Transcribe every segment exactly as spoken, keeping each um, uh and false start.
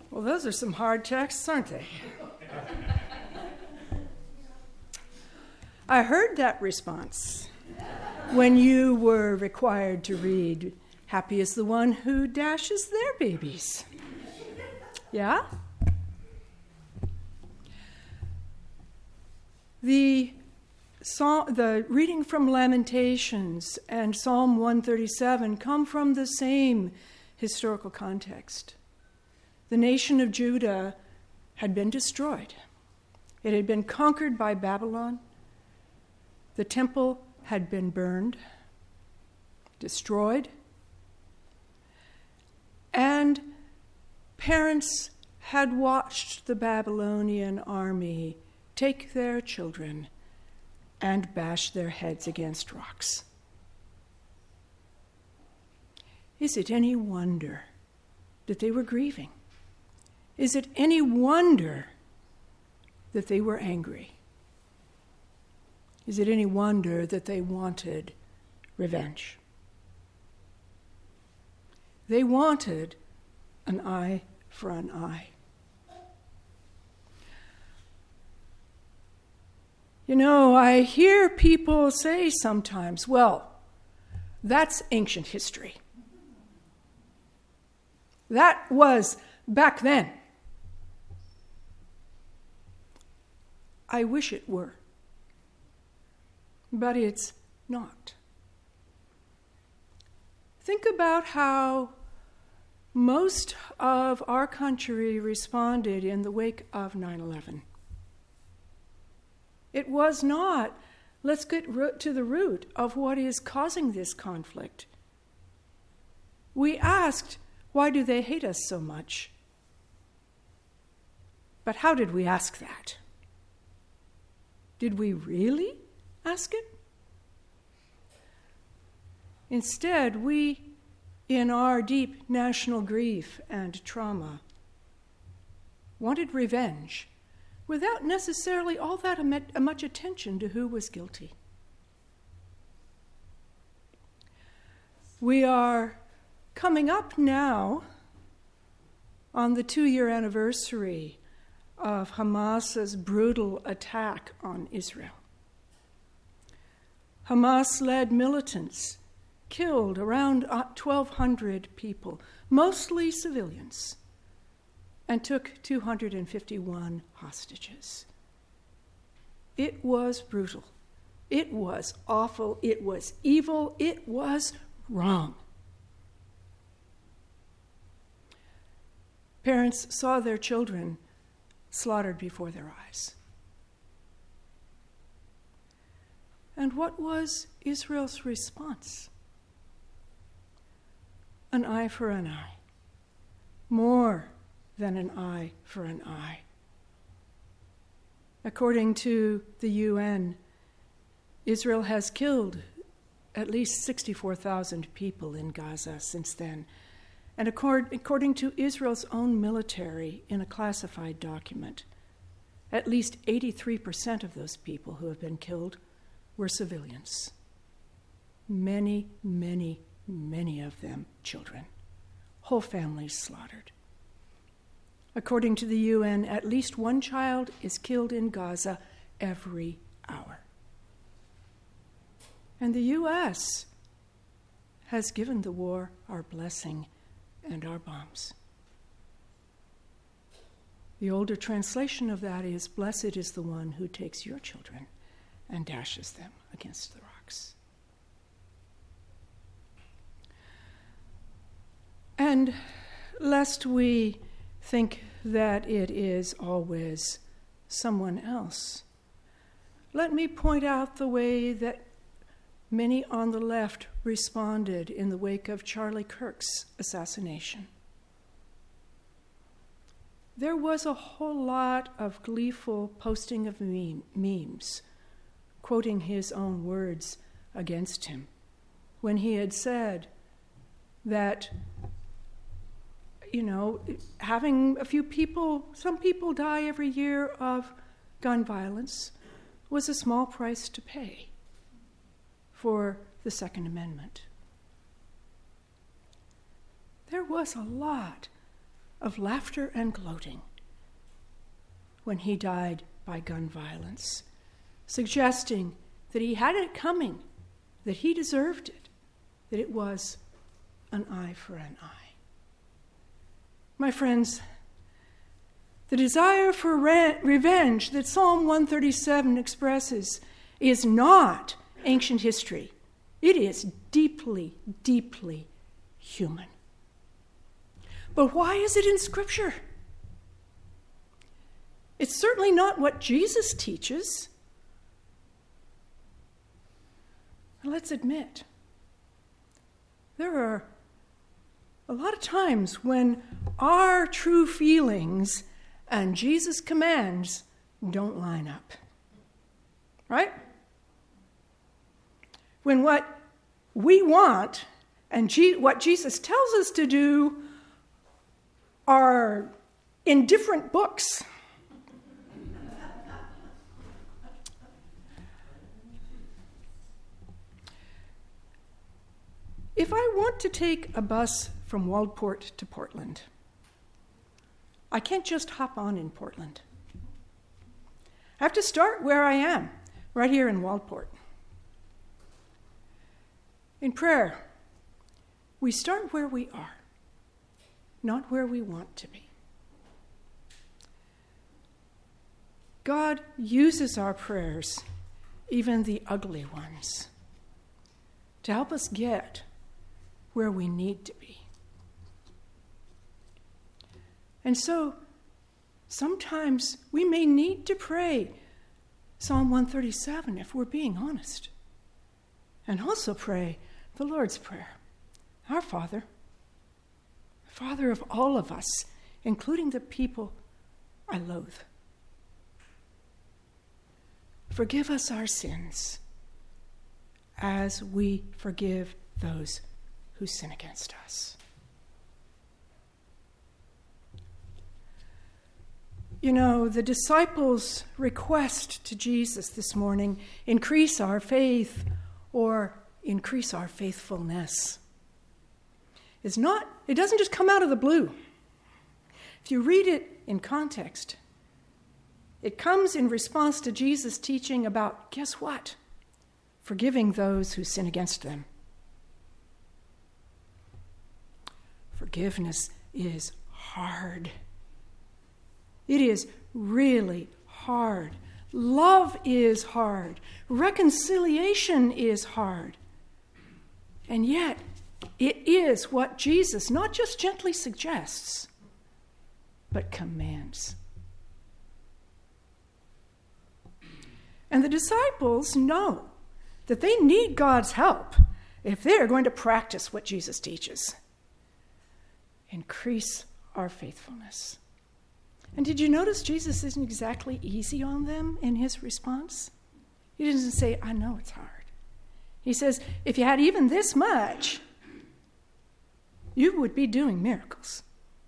Well, those are some hard texts, aren't they? I heard that response when you were required to read, "Happy is the one who dashes their babies." Yeah? The Psalm, the reading from Lamentations and Psalm one thirty-seven come from the same historical context. The nation of Judah had been destroyed. It had been conquered by Babylon. The temple had been burned, destroyed, and parents had watched the Babylonian army take their children and bash their heads against rocks. Is it any wonder that they were grieving? Is it any wonder that they were angry? Is it any wonder that they wanted revenge? They wanted an eye for an eye. You know, I hear people say sometimes, well, that's ancient history. That was back then. I wish it were. But it's not. Think about how most of our country responded in the wake of nine eleven. It was not, let's get to the root of what is causing this conflict. We asked, why do they hate us so much? But how did we ask that? Did we really ask it? Instead, we, in our deep national grief and trauma, wanted revenge without necessarily all that much attention to who was guilty. We are coming up now on the two-year anniversary of Hamas's brutal attack on Israel. Hamas-led militants killed around twelve hundred people, mostly civilians, and took two hundred fifty-one hostages. It was brutal. It was awful. It was evil. It was wrong. Parents saw their children slaughtered before their eyes. And what was Israel's response? An eye for an eye. More than an eye for an eye. According to the U N, Israel has killed at least sixty-four thousand people in Gaza since then. And accord, according to Israel's own military in a classified document, at least eighty-three percent of those people who have been killed were civilians. Many, many, many of them children. Whole families slaughtered. According to the U N, at least one child is killed in Gaza every hour. And the U S has given the war our blessing and our bombs. The older translation of that is, blessed is the one who takes your children and dashes them against the rocks. And lest we think that it is always someone else, let me point out the way that many on the left responded in the wake of Charlie Kirk's assassination. There was a whole lot of gleeful posting of meme, memes, quoting his own words against him, when he had said that, you know, having a few people, some people die every year of gun violence, was a small price to pay for the Second Amendment. There was a lot of laughter and gloating when he died by gun violence, suggesting that he had it coming, that he deserved it, that it was an eye for an eye. My friends, the desire for re- revenge that Psalm one thirty-seven expresses is not ancient history. It is deeply, deeply human. But why is it in Scripture? It's certainly not what Jesus teaches. Let's admit, there are a lot of times when our true feelings and Jesus' commands don't line up. Right? When what we want and G- what Jesus tells us to do are in different books. If I want to take a bus from Waldport to Portland, I can't just hop on in Portland. I have to start where I am, right here in Waldport. In prayer, we start where we are, not where we want to be. God uses our prayers, even the ugly ones, to help us get where we need to be. And so, sometimes we may need to pray Psalm one thirty-seven if we're being honest. And also pray the Lord's Prayer. Our Father, Father of all of us, including the people I loathe. Forgive us our sins as we forgive those who sin against us. You know, the disciples' request to Jesus this morning, increase our faith or increase our faithfulness, is not, it doesn't just come out of the blue. If you read it in context, it comes in response to Jesus' teaching about, guess what? Forgiving those who sin against them. Forgiveness is hard. It is really hard. Love is hard. Reconciliation is hard. And yet, it is what Jesus not just gently suggests, but commands. And the disciples know that they need God's help if they are going to practice what Jesus teaches. Increase our faithfulness. And did you notice Jesus isn't exactly easy on them in his response? He doesn't say, I know it's hard. He says, if you had even this much, you would be doing miracles.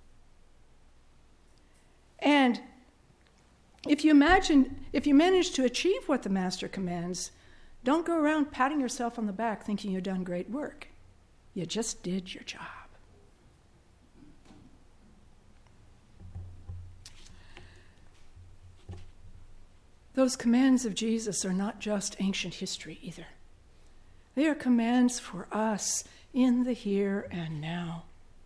And if you imagine, if you manage to achieve what the Master commands, don't go around patting yourself on the back thinking you've done great work. You just did your job. Those commands of Jesus are not just ancient history either. They are commands for us in the here and now.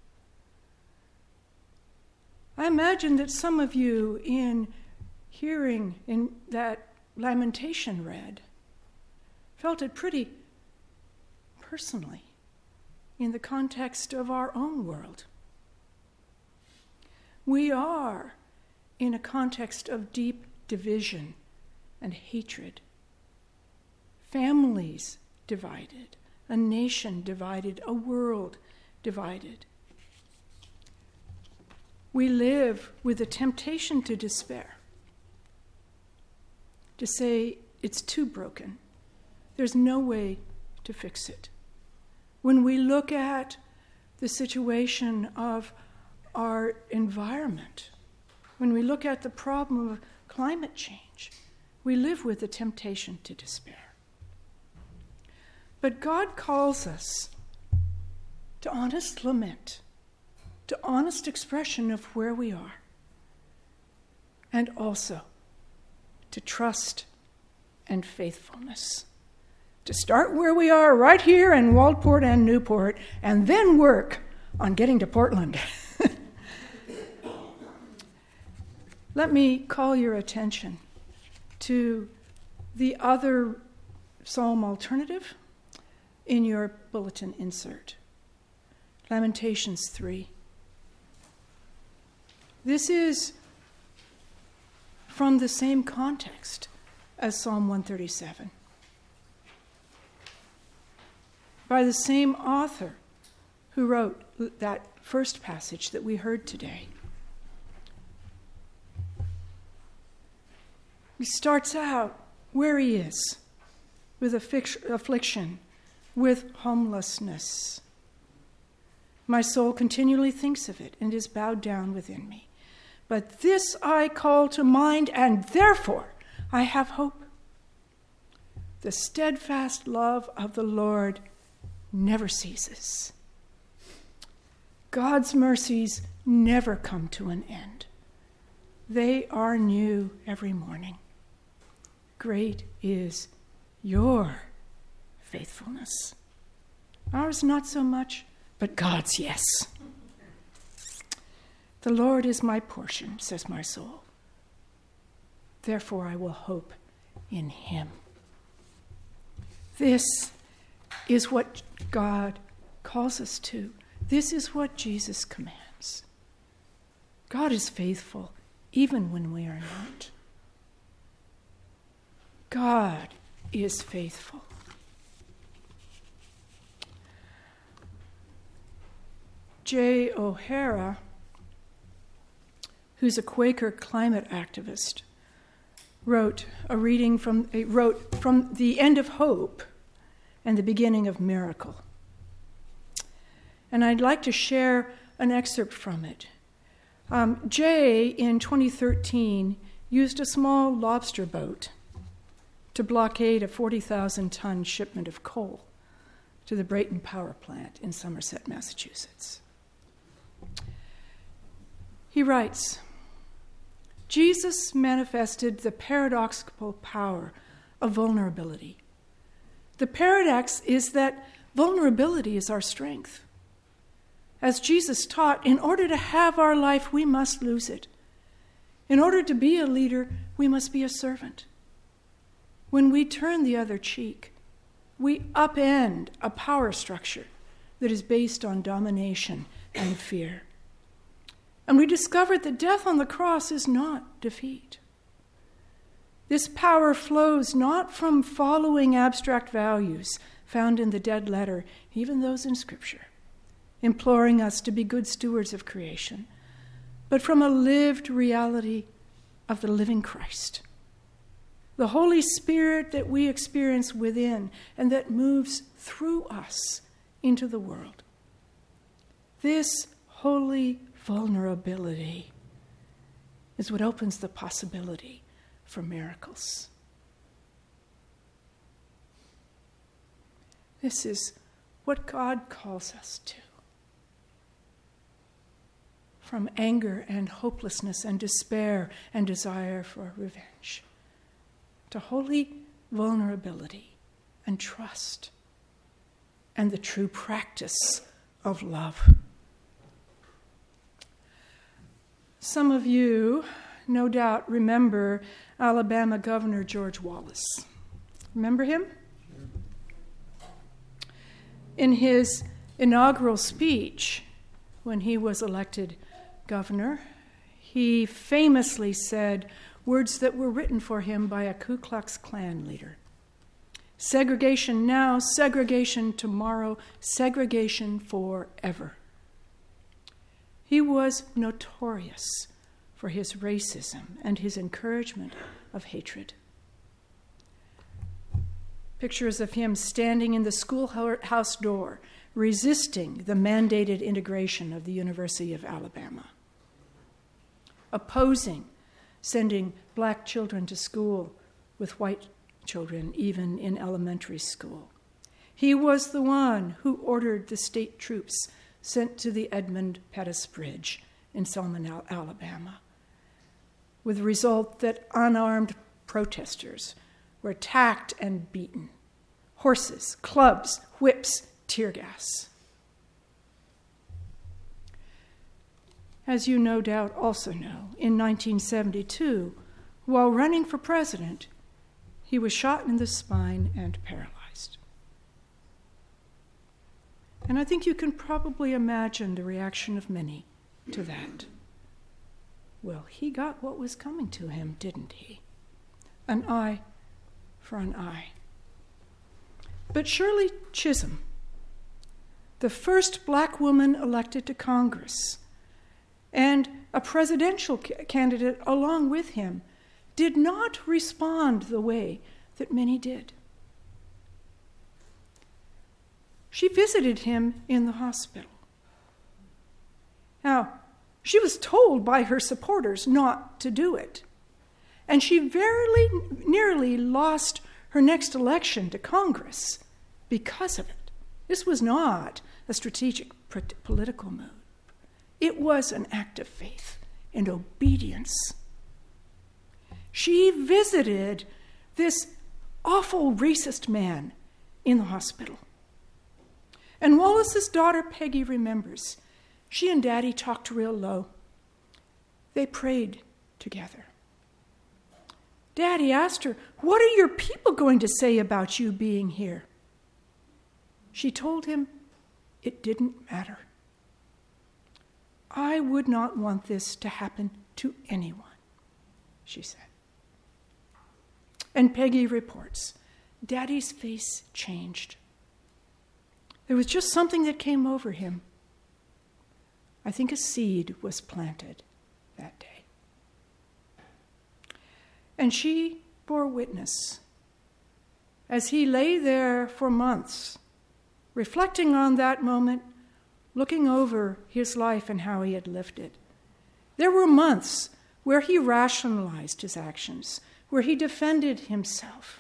I imagine that some of you, in hearing in that lamentation read, felt it pretty personally in the context of our own world. We are in a context of deep division and hatred. Families divided, a nation divided, a world divided. We live with a temptation to despair, to say it's too broken. There's no way to fix it. When we look at the situation of our environment, when we look at the problem of climate change, we live with the temptation to despair. But God calls us to honest lament, to honest expression of where we are, and also to trust and faithfulness. To start where we are right here in Waldport and Newport, and then work on getting to Portland. Let me call your attention to the other psalm alternative in your bulletin insert. Lamentations three. This is from the same context as Psalm one thirty-seven. By the same author who wrote that first passage that we heard today. He starts out where he is, with affliction, with homelessness. My soul continually thinks of it and is bowed down within me. But this I call to mind, and therefore I have hope. The steadfast love of the Lord never ceases. God's mercies never come to an end. They are new every morning. Great is your faithfulness. Ours not so much, but God's yes. The Lord is my portion, says my soul. Therefore I will hope in him. This is what God calls us to. This is what Jesus commands. God is faithful even when we are not. God is faithful. Jay O'Hara, who's a Quaker climate activist, wrote a reading from uh, wrote from The End of Hope and the Beginning of Miracle. And I'd like to share an excerpt from it. Um, Jay, in twenty thirteen, used a small lobster boat to blockade a forty thousand ton shipment of coal to the Brayton Power Plant in Somerset, Massachusetts. He writes, Jesus manifested the paradoxical power of vulnerability. The paradox is that vulnerability is our strength. As Jesus taught, in order to have our life, we must lose it. In order to be a leader, we must be a servant. When we turn the other cheek, we upend a power structure that is based on domination and fear. And we discovered that death on the cross is not defeat. This power flows not from following abstract values found in the dead letter, even those in Scripture, imploring us to be good stewards of creation, but from a lived reality of the living Christ. The Holy Spirit that we experience within and that moves through us into the world. This holy vulnerability is what opens the possibility for miracles. This is what God calls us to. From anger and hopelessness and despair and desire for revenge, to holy vulnerability and trust and the true practice of love. Some of you, no doubt, remember Alabama Governor George Wallace. Remember him? In his inaugural speech, when he was elected governor, he famously said words that were written for him by a Ku Klux Klan leader. Segregation now, segregation tomorrow, segregation forever. He was notorious for his racism and his encouragement of hatred. Pictures of him standing in the schoolhouse door, resisting the mandated integration of the University of Alabama, opposing sending black children to school with white children, even in elementary school. He was the one who ordered the state troops sent to the Edmund Pettus Bridge in Selma, Alabama, with the result that unarmed protesters were attacked and beaten. Horses, clubs, whips, tear gas. As you no doubt also know, in nineteen seventy-two, while running for president, he was shot in the spine and paralyzed. And I think you can probably imagine the reaction of many to that. Well, he got what was coming to him, didn't he? An eye for an eye. But Shirley Chisholm, the first black woman elected to Congress, and a presidential ca- candidate along with him, did not respond the way that many did. She visited him in the hospital. Now, she was told by her supporters not to do it, and she very nearly lost her next election to Congress because of it. This was not a strategic political move. It was an act of faith and obedience. She visited this awful racist man in the hospital. And Wallace's daughter, Peggy, remembers. She and Daddy talked real low. They prayed together. Daddy asked her, "What are your people going to say about you being here?" She told him it didn't matter. "I would not want this to happen to anyone," she said. And Peggy reports, Daddy's face changed. There was just something that came over him. I think a seed was planted that day. And she bore witness as he lay there for months, reflecting on that moment, looking over his life and how he had lived it. There were months where he rationalized his actions, where he defended himself.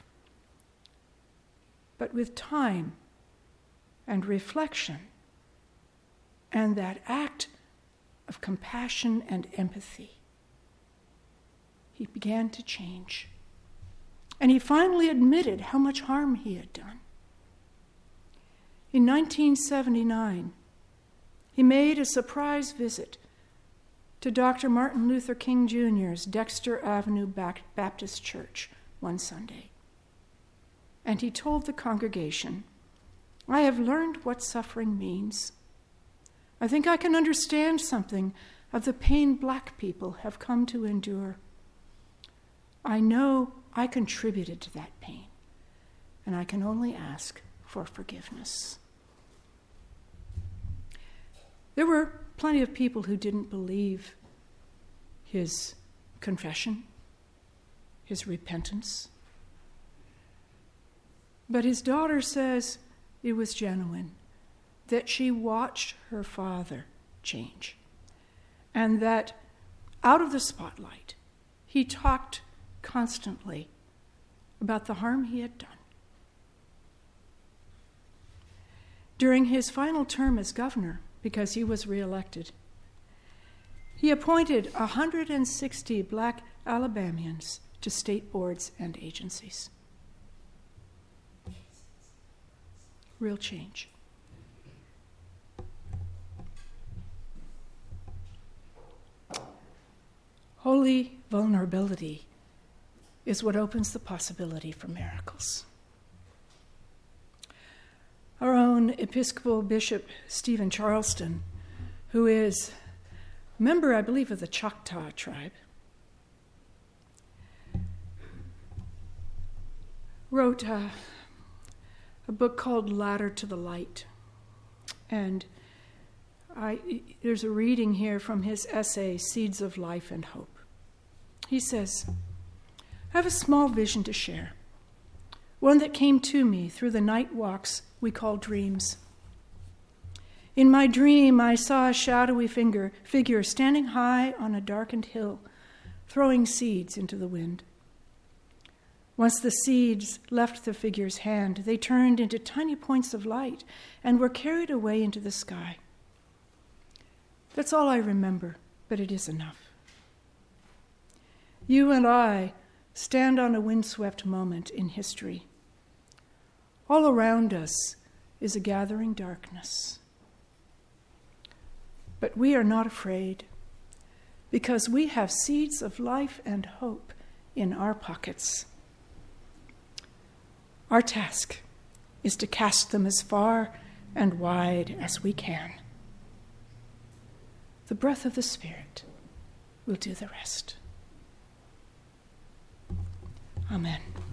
But with time and reflection and that act of compassion and empathy, he began to change. And he finally admitted how much harm he had done. In nineteen seventy-nine, he made a surprise visit to Doctor Martin Luther King Junior's Dexter Avenue Baptist Church one Sunday. And he told the congregation, "I have learned what suffering means. I think I can understand something of the pain black people have come to endure. I know I contributed to that pain, and I can only ask for forgiveness." There were plenty of people who didn't believe his confession, his repentance. But his daughter says it was genuine, that she watched her father change, and that out of the spotlight, he talked constantly about the harm he had done. During his final term as governor, because he was reelected, he appointed one hundred sixty black Alabamians to state boards and agencies. Real change. Holy vulnerability is what opens the possibility for miracles. Our own Episcopal Bishop Stephen Charleston, who is a member, I believe, of the Choctaw tribe, wrote a, a book called Ladder to the Light. And I, there's a reading here from his essay, Seeds of Life and Hope. He says, "I have a small vision to share, one that came to me through the night walks we call dreams. In my dream, I saw a shadowy finger, figure standing high on a darkened hill, throwing seeds into the wind. Once the seeds left the figure's hand, they turned into tiny points of light and were carried away into the sky. That's all I remember, but it is enough. You and I stand on a windswept moment in history. All around us is a gathering darkness. But we are not afraid, because we have seeds of life and hope in our pockets. Our task is to cast them as far and wide as we can. The breath of the Spirit will do the rest. Amen.